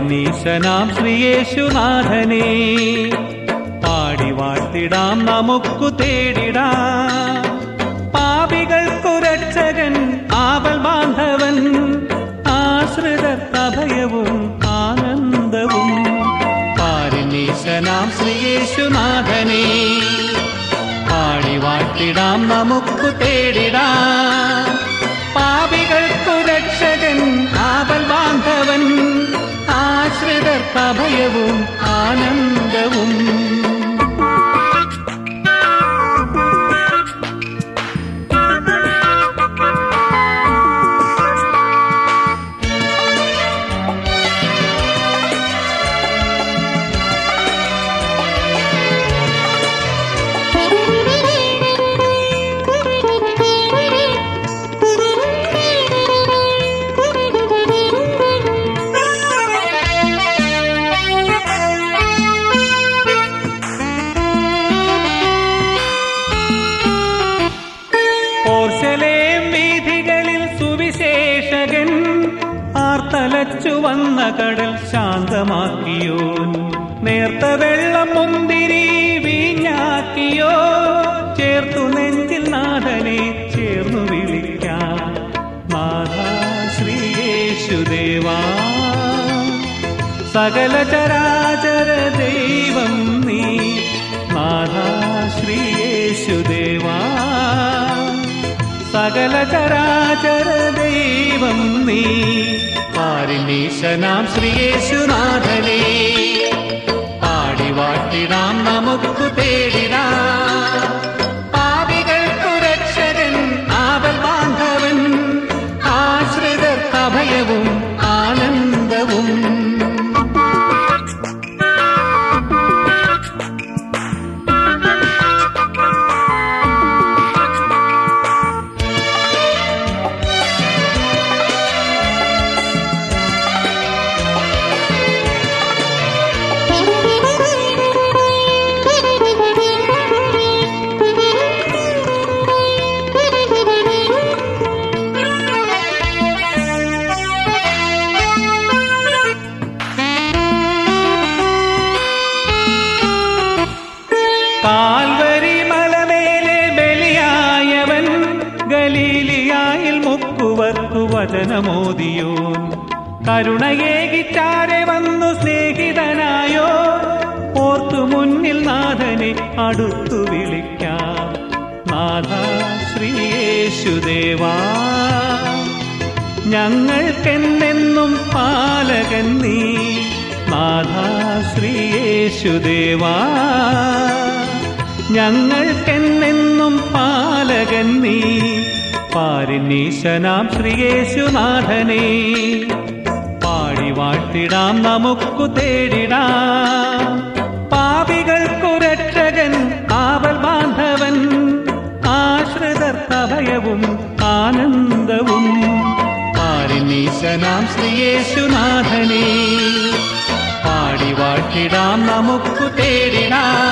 പാരിനീശനാം ശ്രീയേശുനാഥനെ പാടി വാഴ്ത്തിടാം, നമുക്കു തേടിടാം. പാപികൾക്കു രക്ഷകൻ ആപൽ ബാന്ധവൻ, ആശ്രിതർക്കഭയവും ആനന്ദവും. പാരിനീശനാം ശ്രീയേശുനാഥനെ പാടി വാഴ്ത്തിടാം, നമുക്കു തേടിടാം. പാപികൾക്കു രക്ഷകൻ ആപൽ ബാന്ധവൻ, ആശ്രിതർക്കഭയവും ആനന്ദവും. ഓർശലേം വീഥികളിൽ സുവിശേഷകൻ, ആർത്തലച്ചു വന്ന കടൽ ശാന്തമാക്കിയോൻ. നേർത്ത വെള്ളം മുന്തിരി വീഞ്ഞാക്കിയോ, ചേർത്തു നെഞ്ചിൽ നാഥനെ ചേർന്നു വിളിക്കാം. നാഥാ ശ്രീയേശുദേവാ, സകല ചരാചര ദൈവം നീ. നാഥാ ശ്രീയേശുദേവാ, സകല ചരാചര ദൈവം നീ. പാരിനീശനാം ശ്രീയേശുനാഥനെ പാടി വാഴ്ത്തിടാം, നമുക്കു തേടിടാം. പാപികൾക്കു രക്ഷകൻ ആപൽ ബാന്ധവൻ, ആശ്രിതർക്കഭയവും ആനന്ദവും. കാൽവരി മലമേലെ ബലിയായവൻ, ഗലീലിയായിൽ മുക്കുവർക്കു വചനമോദിയോൻ. കരുണയേകിച്ചാരെ വന്നു സ്നേഹിതനായോ, ഓർത്തു മുന്നിൽ നാഥനെ അടുത്തു വിളിക്കാം. നാഥാ ശ്രീയേശുദേവാ, ഞങ്ങൾക്കെന്നെന്നും പാലകൻ നീ. നാഥാ ശ്രീയേശുദേവാ, ഞങ്ങൾക്കെന്നെന്നും പാലകൻ നീ. പാരിനീശനാം ശ്രീയേശുനാഥനെ പാടി വാഴ്ത്തിടാം, നമുക്കു തേടിടാം. പാപികൾക്കു രക്ഷകൻ ആപൽ ബാന്ധവൻ, ആശ്രിതർക്കഭയവും ആനന്ദവും. പാരിനീശനാം ശ്രീയേശുനാഥനെ പാടി വാഴ്ത്തിടാം, നമുക്കു തേടിടാം.